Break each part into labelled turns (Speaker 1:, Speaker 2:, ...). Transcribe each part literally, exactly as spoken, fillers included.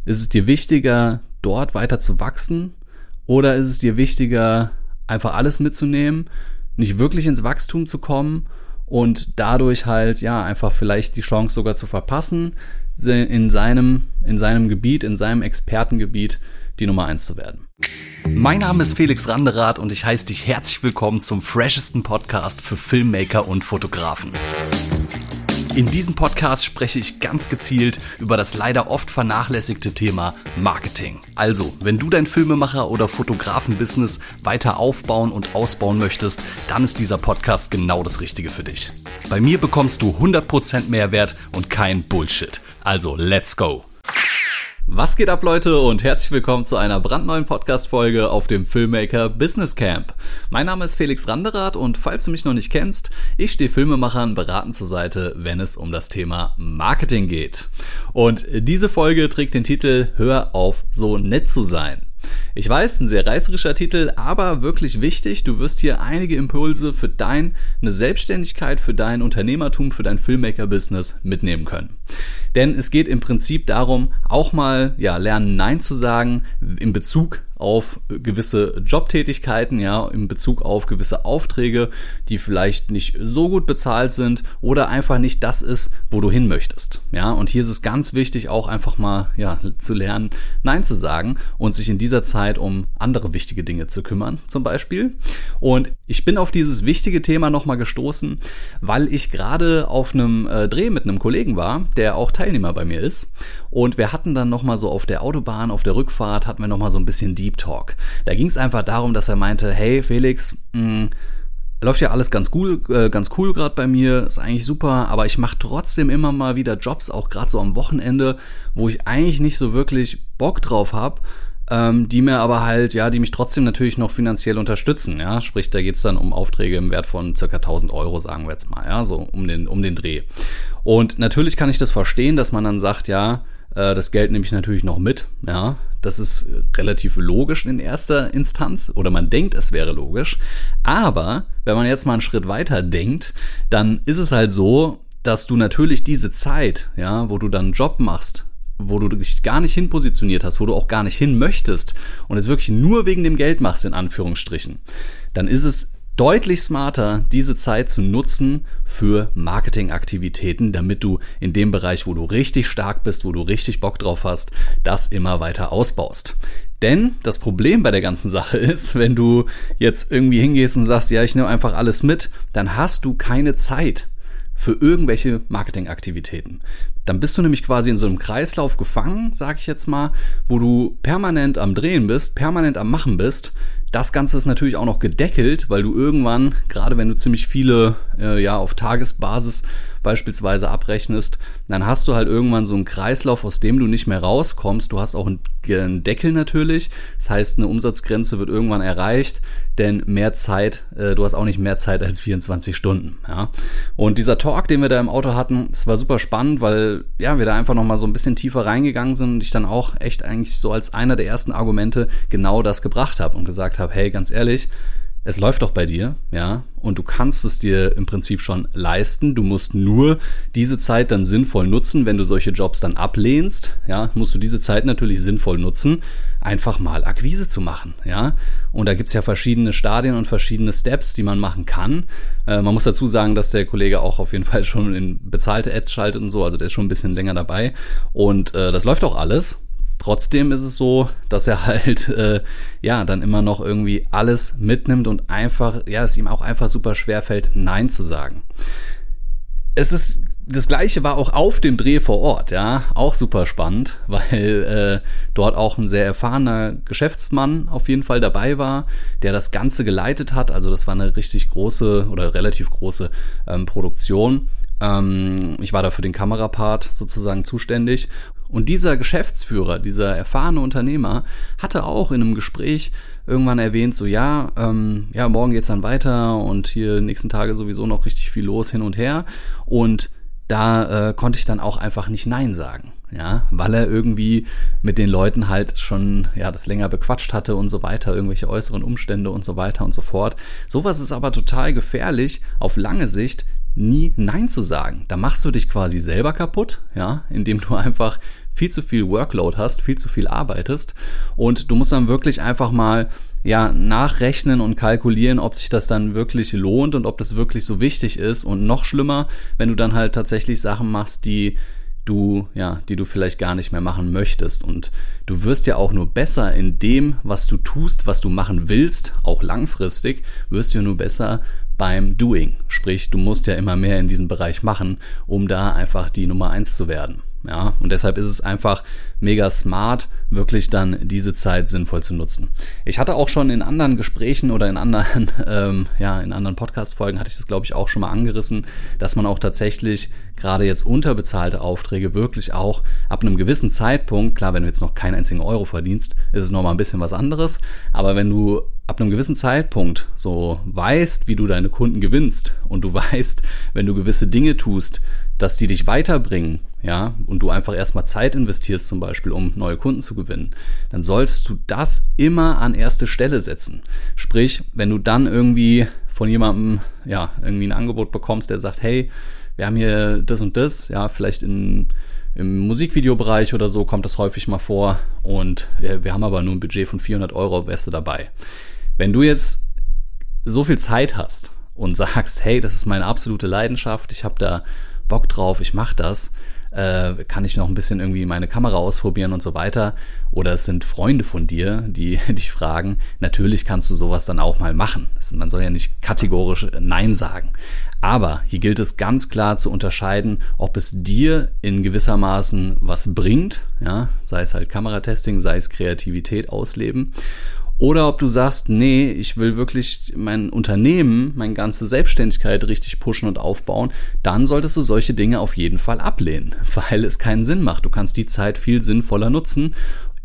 Speaker 1: Ist es dir wichtiger, dort weiter zu wachsen, oder ist es dir wichtiger, einfach alles mitzunehmen, nicht wirklich ins Wachstum zu kommen und dadurch halt ja einfach vielleicht die Chance sogar zu verpassen, in seinem, in seinem Gebiet, in seinem Expertengebiet die Nummer eins zu werden?
Speaker 2: Mein Name ist Felix Randerath und ich heiße dich herzlich willkommen zum freshesten Podcast für Filmmaker und Fotografen. In diesem Podcast spreche ich ganz gezielt über das leider oft vernachlässigte Thema Marketing. Also, wenn du dein Filmemacher- oder Fotografen-Business weiter aufbauen und ausbauen möchtest, dann ist dieser Podcast genau das Richtige für dich. Bei mir bekommst du hundert Prozent Mehrwert und kein Bullshit. Also, let's go! Was geht ab, Leute, und herzlich willkommen zu einer brandneuen Podcast-Folge auf dem Filmmaker Business Camp. Mein Name ist Felix Randerath und falls du mich noch nicht kennst, ich stehe Filmemachern beratend zur Seite, wenn es um das Thema Marketing geht. Und diese Folge trägt den Titel Hör auf, so nett zu sein. Ich weiß, ein sehr reißerischer Titel, aber wirklich wichtig. Du wirst hier einige Impulse für deine Selbstständigkeit, für dein Unternehmertum, für dein Filmmaker-Business mitnehmen können. Denn es geht im Prinzip darum, auch mal ja lernen, Nein zu sagen in Bezug auf gewisse Jobtätigkeiten, ja, in Bezug auf gewisse Aufträge, die vielleicht nicht so gut bezahlt sind oder einfach nicht das ist, wo du hin möchtest. Ja, und hier ist es ganz wichtig, auch einfach mal ja zu lernen, Nein zu sagen und sich in dieser Zeit um andere wichtige Dinge zu kümmern, zum Beispiel. Und ich bin auf dieses wichtige Thema nochmal gestoßen, weil ich gerade auf einem äh, Dreh mit einem Kollegen war, der auch Teilnehmer bei mir ist. Und wir hatten dann nochmal so auf der Autobahn, auf der Rückfahrt, hatten wir nochmal so ein bisschen Deep Talk. Da ging es einfach darum, dass er meinte, hey Felix, mh, läuft ja alles ganz cool, äh, ganz cool gerade bei mir, ist eigentlich super, aber ich mache trotzdem immer mal wieder Jobs, auch gerade so am Wochenende, wo ich eigentlich nicht so wirklich Bock drauf habe, ähm, die mir aber halt, ja, die mich trotzdem natürlich noch finanziell unterstützen, ja, sprich, da geht's dann um Aufträge im Wert von circa tausend Euro, sagen wir jetzt mal, ja, so um den, um den Dreh. Und natürlich kann ich das verstehen, dass man dann sagt, ja, äh, das Geld nehme ich natürlich noch mit, ja, das ist relativ logisch in erster Instanz oder man denkt, es wäre logisch. Aber wenn man jetzt mal einen Schritt weiter denkt, dann ist es halt so, dass du natürlich diese Zeit, ja, wo du dann einen Job machst, wo du dich gar nicht hin positioniert hast, wo du auch gar nicht hin möchtest und es wirklich nur wegen dem Geld machst, in Anführungsstrichen, dann ist es deutlich smarter, diese Zeit zu nutzen für Marketingaktivitäten, damit du in dem Bereich, wo du richtig stark bist, wo du richtig Bock drauf hast, das immer weiter ausbaust. Denn das Problem bei der ganzen Sache ist, wenn du jetzt irgendwie hingehst und sagst, ja, ich nehme einfach alles mit, dann hast du keine Zeit für irgendwelche Marketingaktivitäten. Dann bist du nämlich quasi in so einem Kreislauf gefangen, sag ich jetzt mal, wo du permanent am Drehen bist, permanent am Machen bist. Das Ganze ist natürlich auch noch gedeckelt, weil du irgendwann, gerade wenn du ziemlich viele äh, ja auf Tagesbasis beispielsweise abrechnest, dann hast du halt irgendwann so einen Kreislauf, aus dem du nicht mehr rauskommst. Du hast auch einen Deckel natürlich, das heißt, eine Umsatzgrenze wird irgendwann erreicht, denn mehr Zeit, äh, du hast auch nicht mehr Zeit als vierundzwanzig Stunden. Ja. Und dieser Talk, den wir da im Auto hatten, das war super spannend, weil ja wir da einfach nochmal so ein bisschen tiefer reingegangen sind und ich dann auch echt eigentlich so als einer der ersten Argumente genau das gebracht habe und gesagt habe, hey, ganz ehrlich, es läuft doch bei dir, ja, und du kannst es dir im Prinzip schon leisten. Du musst nur diese Zeit dann sinnvoll nutzen. Wenn du solche Jobs dann ablehnst, ja, musst du diese Zeit natürlich sinnvoll nutzen, einfach mal Akquise zu machen, ja. Und da gibt's ja verschiedene Stadien und verschiedene Steps, die man machen kann. Äh, man muss dazu sagen, dass der Kollege auch auf jeden Fall schon in bezahlte Ads schaltet und so, also der ist schon ein bisschen länger dabei. Und äh, das läuft auch alles. Trotzdem ist es so, dass er halt äh, ja dann immer noch irgendwie alles mitnimmt und einfach, ja, es ihm auch einfach super schwer fällt, Nein zu sagen. Es ist das Gleiche war auch auf dem Dreh vor Ort, ja, auch super spannend, weil äh, dort auch ein sehr erfahrener Geschäftsmann auf jeden Fall dabei war, der das Ganze geleitet hat. Also das war eine richtig große oder relativ große ähm, Produktion. Ähm, ich war da für den Kamerapart sozusagen zuständig. Und dieser Geschäftsführer, dieser erfahrene Unternehmer, hatte auch in einem Gespräch irgendwann erwähnt, so ja, ähm, ja, morgen geht's dann weiter und hier nächsten Tage sowieso noch richtig viel los hin und her. Und da äh, konnte ich dann auch einfach nicht Nein sagen, ja, weil er irgendwie mit den Leuten halt schon ja das länger bequatscht hatte und so weiter, irgendwelche äußeren Umstände und so weiter und so fort. Sowas ist aber total gefährlich auf lange Sicht,
Speaker 1: nie Nein zu sagen. Da machst du dich quasi selber kaputt, ja, indem du einfach viel zu viel Workload hast, viel zu viel arbeitest und du musst dann wirklich einfach mal ja nachrechnen und kalkulieren, ob sich das dann wirklich lohnt und ob das wirklich so wichtig ist und noch schlimmer, wenn du dann halt tatsächlich Sachen machst, die du, ja, die du vielleicht gar nicht mehr machen möchtest. Und du wirst ja auch nur besser in dem, was du tust, was du machen willst, auch langfristig, wirst du ja nur besser beim Doing. Sprich, du musst ja immer mehr in diesem Bereich machen, um da einfach die Nummer eins zu werden. Ja, und deshalb ist es einfach mega smart, wirklich dann diese Zeit sinnvoll zu nutzen. Ich hatte auch schon in anderen Gesprächen oder in anderen, ähm, ja, in anderen Podcast-Folgen hatte ich das, glaube ich, auch schon mal angerissen, dass man auch tatsächlich gerade jetzt unterbezahlte Aufträge wirklich auch ab einem gewissen Zeitpunkt, klar, wenn du jetzt noch keinen einzigen Euro verdienst, ist es nochmal ein bisschen was anderes, aber wenn du ab einem gewissen Zeitpunkt so weißt, wie du deine Kunden gewinnst und du weißt, wenn du gewisse Dinge tust, dass die dich weiterbringen, ja, und du einfach erstmal Zeit investierst zum Beispiel, um neue Kunden zu gewinnen, dann solltest du das immer an erste Stelle setzen. Sprich, wenn du dann irgendwie von jemandem, ja, irgendwie ein Angebot bekommst, der sagt, hey, wir haben hier das und das, ja, vielleicht in, im Musikvideobereich oder so kommt das häufig mal vor und wir, wir haben aber nur ein Budget von vierhundert Euro, wärst du dabei. Wenn du jetzt so viel Zeit hast und sagst, hey, das ist meine absolute Leidenschaft, ich habe da Bock drauf, ich mache das, äh, kann ich noch ein bisschen irgendwie meine Kamera ausprobieren und so weiter, oder es sind Freunde von dir, die dich fragen, natürlich kannst du sowas dann auch mal machen. Man soll ja nicht kategorisch Nein sagen. Aber hier gilt es ganz klar zu unterscheiden, ob es dir in gewissermaßen was bringt, ja, sei es halt Kameratesting, sei es Kreativität ausleben, oder ob du sagst, nee, ich will wirklich mein Unternehmen, meine ganze Selbstständigkeit richtig pushen und aufbauen, dann solltest du solche Dinge auf jeden Fall ablehnen, weil es keinen Sinn macht. Du kannst die Zeit viel sinnvoller nutzen,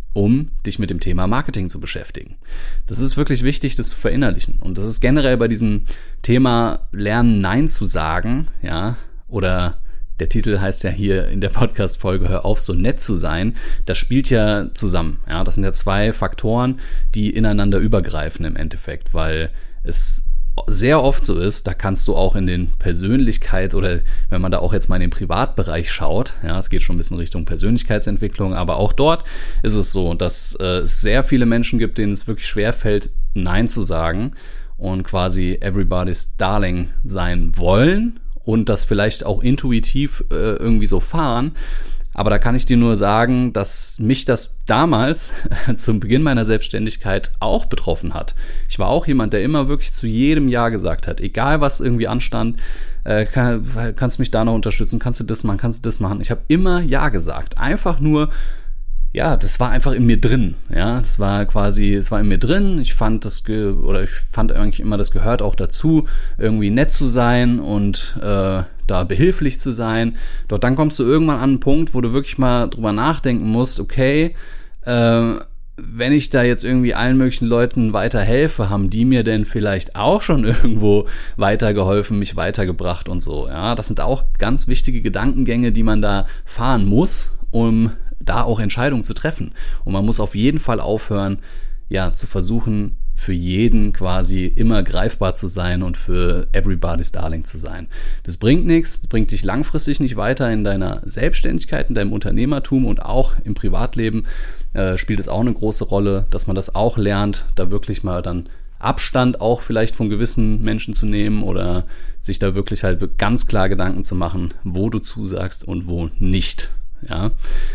Speaker 1: um dich mit dem Thema Marketing zu beschäftigen. Das ist wirklich wichtig, das zu verinnerlichen. Und das ist generell bei diesem Thema Lernen, Nein zu sagen, ja, oder der Titel heißt ja hier in der Podcast-Folge, hör auf, so nett zu sein. Das spielt ja zusammen. Ja, das sind ja zwei Faktoren, die ineinander übergreifen im Endeffekt, weil es sehr oft so ist, da kannst du auch in den Persönlichkeit oder wenn man da auch jetzt mal in den Privatbereich schaut, ja, es geht schon ein bisschen Richtung Persönlichkeitsentwicklung, aber auch dort ist es so, dass äh, es sehr viele Menschen gibt, denen es wirklich schwerfällt, Nein zu sagen und quasi everybody's darling sein wollen und das vielleicht auch intuitiv äh, irgendwie so fahren. Aber da kann ich dir nur sagen, dass mich das damals zum Beginn meiner Selbstständigkeit auch betroffen hat. Ich war auch jemand, der immer wirklich zu jedem Ja gesagt hat. Egal, was irgendwie anstand, äh, kann, kannst du mich da noch unterstützen, kannst du das machen, kannst du das machen. Ich habe immer Ja gesagt. Einfach nur, ja, das war einfach in mir drin, ja, das war quasi, es war in mir drin, ich fand das, ge- oder ich fand eigentlich immer, das gehört auch dazu, irgendwie nett zu sein und äh, da behilflich zu sein, doch dann kommst du irgendwann an einen Punkt, wo du wirklich mal drüber nachdenken musst, okay, äh, wenn ich da jetzt irgendwie allen möglichen Leuten weiterhelfe, haben die mir denn vielleicht auch schon irgendwo weitergeholfen, mich weitergebracht und so, ja, das sind auch ganz wichtige Gedankengänge, die man da fahren muss, um da auch Entscheidungen zu treffen. Und man muss auf jeden Fall aufhören, ja, zu versuchen, für jeden quasi immer greifbar zu sein und für everybody's darling zu sein. Das bringt nichts, das bringt dich langfristig nicht weiter in deiner Selbstständigkeit, in deinem Unternehmertum und auch im Privatleben äh, spielt es auch eine große Rolle, dass man das auch lernt, da wirklich mal dann Abstand auch vielleicht von gewissen Menschen zu nehmen oder sich da wirklich halt ganz klar Gedanken zu machen, wo du zusagst und wo nicht, ja.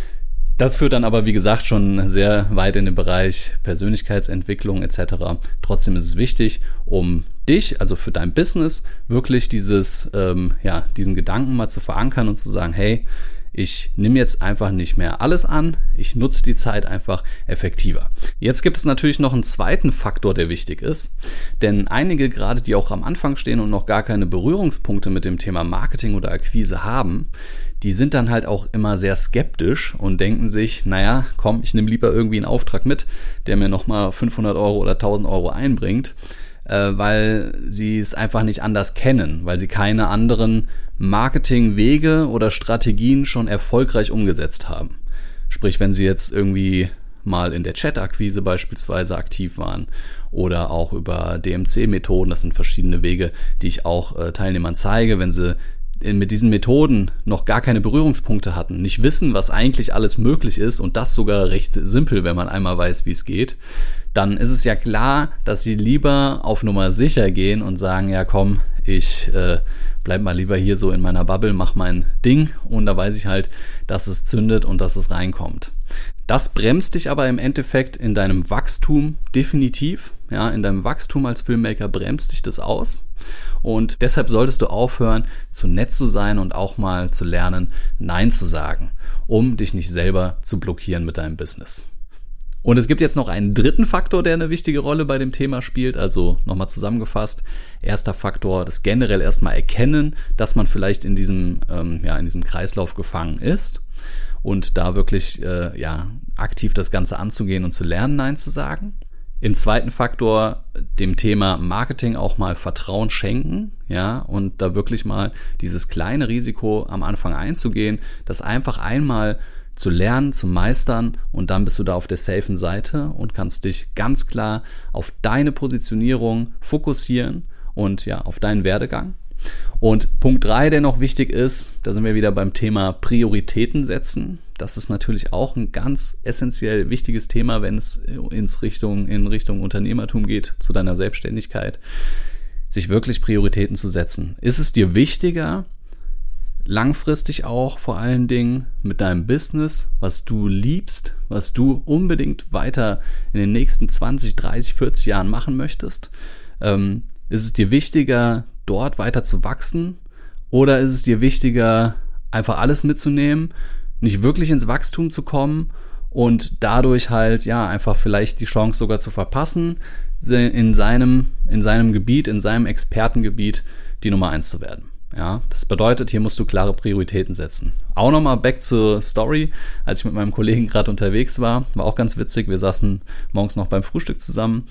Speaker 1: Das führt dann aber, wie gesagt, schon sehr weit in den Bereich Persönlichkeitsentwicklung et cetera. Trotzdem ist es wichtig, um dich, also für dein Business, wirklich dieses, ähm, ja, diesen Gedanken mal zu verankern und zu sagen, hey, ich nehme jetzt einfach nicht mehr alles an, ich nutze die Zeit einfach effektiver. Jetzt gibt es natürlich noch einen zweiten Faktor, der wichtig ist, denn einige gerade, die auch am Anfang stehen und noch gar keine Berührungspunkte mit dem Thema Marketing oder Akquise haben, die sind dann halt auch immer sehr skeptisch und denken sich, naja, komm, ich nehme lieber irgendwie einen Auftrag mit, der mir nochmal fünfhundert Euro oder tausend Euro einbringt, äh, weil sie es einfach nicht anders kennen, weil sie keine anderen Marketingwege oder Strategien schon erfolgreich umgesetzt haben. Sprich, wenn sie jetzt irgendwie mal in der Chat-Akquise beispielsweise aktiv waren oder auch über D M C-Methoden. Das sind verschiedene Wege, die ich auch äh, Teilnehmern zeige, wenn sie mit diesen Methoden noch gar keine Berührungspunkte hatten, nicht wissen, was eigentlich alles möglich ist und das sogar recht simpel, wenn man einmal weiß, wie es geht, dann ist es ja klar, dass sie lieber auf Nummer sicher gehen und sagen, ja komm, ich äh, bleib mal lieber hier so in meiner Bubble, mach mein Ding und da weiß ich halt, dass es zündet und dass es reinkommt. Das bremst dich aber im Endeffekt in deinem Wachstum definitiv. Ja, in deinem Wachstum als Filmmaker bremst dich das aus. Und deshalb solltest du aufhören, zu nett zu sein und auch mal zu lernen, Nein zu sagen, um dich nicht selber zu blockieren mit deinem Business. Und es gibt jetzt noch einen dritten Faktor, der eine wichtige Rolle bei dem Thema spielt. Also nochmal zusammengefasst. Erster Faktor, das generell erstmal erkennen, dass man vielleicht in diesem, ähm, ja, in diesem Kreislauf gefangen ist. Und da wirklich äh, ja, aktiv das Ganze anzugehen und zu lernen, Nein zu sagen. Im zweiten Faktor, dem Thema Marketing auch mal Vertrauen schenken, ja, und da wirklich mal dieses kleine Risiko am Anfang einzugehen, das einfach einmal zu lernen, zu meistern und dann bist du da auf der safen Seite und kannst dich ganz klar auf deine Positionierung fokussieren und ja, auf deinen Werdegang. Und Punkt drei, der noch wichtig ist, da sind wir wieder beim Thema Prioritäten setzen. Das ist natürlich auch ein ganz essentiell wichtiges Thema, wenn es ins Richtung, in Richtung Unternehmertum geht, zu deiner Selbstständigkeit, sich wirklich Prioritäten zu setzen. Ist es dir wichtiger, langfristig auch vor allen Dingen mit deinem Business, was du liebst, was du unbedingt weiter in den nächsten zwanzig, dreißig, vierzig Jahren machen möchtest? Ähm, ist es dir wichtiger, dort weiter zu wachsen? Oder ist es dir wichtiger, einfach alles mitzunehmen, nicht wirklich ins Wachstum zu kommen und dadurch halt, ja, einfach vielleicht die Chance sogar zu verpassen, in seinem, in seinem Gebiet, in seinem Expertengebiet die Nummer eins zu werden? Ja, das bedeutet, hier musst du klare Prioritäten setzen. Auch nochmal back zur Story, als ich mit meinem Kollegen gerade unterwegs war, war auch ganz witzig, wir saßen morgens noch beim Frühstück zusammen.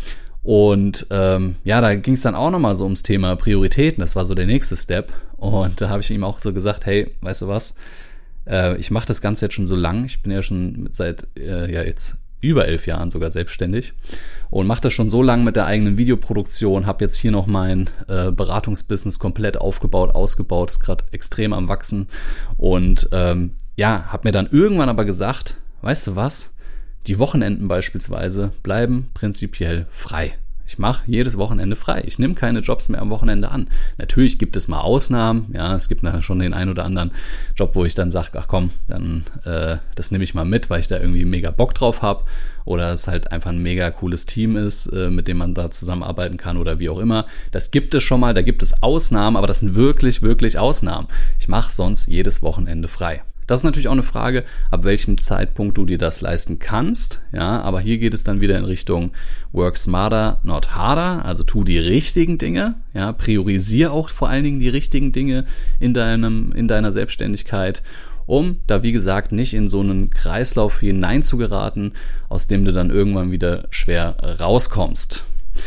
Speaker 1: Und ähm, ja, da ging es dann auch nochmal so ums Thema Prioritäten. Das war so der nächste Step. Und da habe ich ihm auch so gesagt, hey, weißt du was, äh, ich mache das Ganze jetzt schon so lang. Ich bin ja schon seit äh, ja jetzt über elf Jahren sogar selbstständig und mache das schon so lange mit der eigenen Videoproduktion. Habe jetzt hier noch mein äh, Beratungsbusiness komplett aufgebaut, ausgebaut. Ist gerade extrem am Wachsen. Und ähm, ja, habe mir dann irgendwann aber gesagt, weißt du was? Die Wochenenden beispielsweise bleiben prinzipiell frei. Ich mache jedes Wochenende frei. Ich nehme keine Jobs mehr am Wochenende an. Natürlich gibt es mal Ausnahmen. Ja, es gibt schon den einen oder anderen Job, wo ich dann sage, ach komm, dann äh, das nehme ich mal mit, weil ich da irgendwie mega Bock drauf habe. Oder es halt einfach ein mega cooles Team ist, äh, mit dem man da zusammenarbeiten kann oder wie auch immer. Das gibt es schon mal. Da gibt es Ausnahmen, aber das sind wirklich, wirklich Ausnahmen. Ich mache sonst jedes Wochenende frei. Das ist natürlich auch eine Frage, ab welchem Zeitpunkt du dir das leisten kannst. Ja, aber hier geht es dann wieder in Richtung work smarter, not harder. Also tu die richtigen Dinge. Ja, priorisiere auch vor allen Dingen die richtigen Dinge in deinem, in deiner Selbstständigkeit, um da wie gesagt nicht in so einen Kreislauf hinein zu geraten, aus dem du dann irgendwann wieder schwer rauskommst.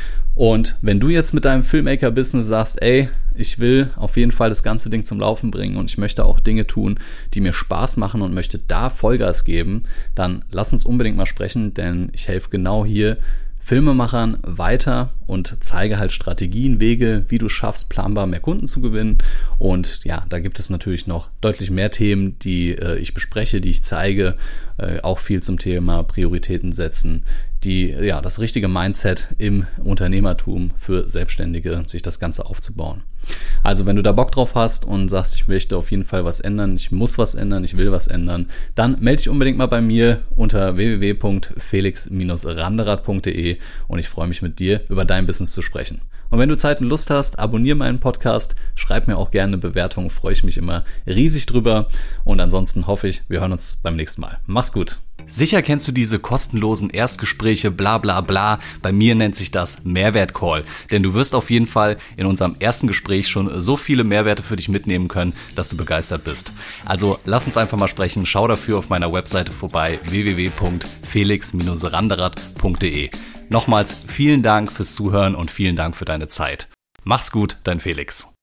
Speaker 1: Und wenn du jetzt mit deinem Filmmaker-Business sagst, ey, ich will auf jeden Fall das ganze Ding zum Laufen bringen und ich möchte auch Dinge tun, die mir Spaß machen und möchte da Vollgas geben, dann lass uns unbedingt mal sprechen, denn ich helfe genau hier Filmemachern weiter und zeige halt Strategien, Wege, wie du schaffst, planbar mehr Kunden zu gewinnen. Und ja, da gibt es natürlich noch deutlich mehr Themen, die äh, ich bespreche, die ich zeige, äh, auch viel zum Thema Prioritäten setzen, die ja das richtige Mindset im Unternehmertum für Selbstständige, sich das Ganze aufzubauen. Also wenn du da Bock drauf hast und sagst, ich möchte auf jeden Fall was ändern, ich muss was ändern, ich will was ändern, dann melde dich unbedingt mal bei mir unter w w w punkt felix Bindestrich randerath punkt d e und ich freue mich mit dir über dein Business zu sprechen. Und wenn du Zeit und Lust hast, abonniere meinen Podcast, schreib mir auch gerne eine Bewertung, freue ich mich immer riesig drüber. Und ansonsten hoffe ich, wir hören uns beim nächsten Mal. Mach's gut.
Speaker 2: Sicher kennst du diese kostenlosen Erstgespräche, bla bla bla. Bei mir nennt sich das Mehrwert-Call. Denn du wirst auf jeden Fall in unserem ersten Gespräch schon so viele Mehrwerte für dich mitnehmen können, dass du begeistert bist. Also lass uns einfach mal sprechen. Schau dafür auf meiner Webseite vorbei, w w w punkt felix Bindestrich randerath punkt d e. Nochmals vielen Dank fürs Zuhören und vielen Dank für deine Zeit. Mach's gut, dein Felix.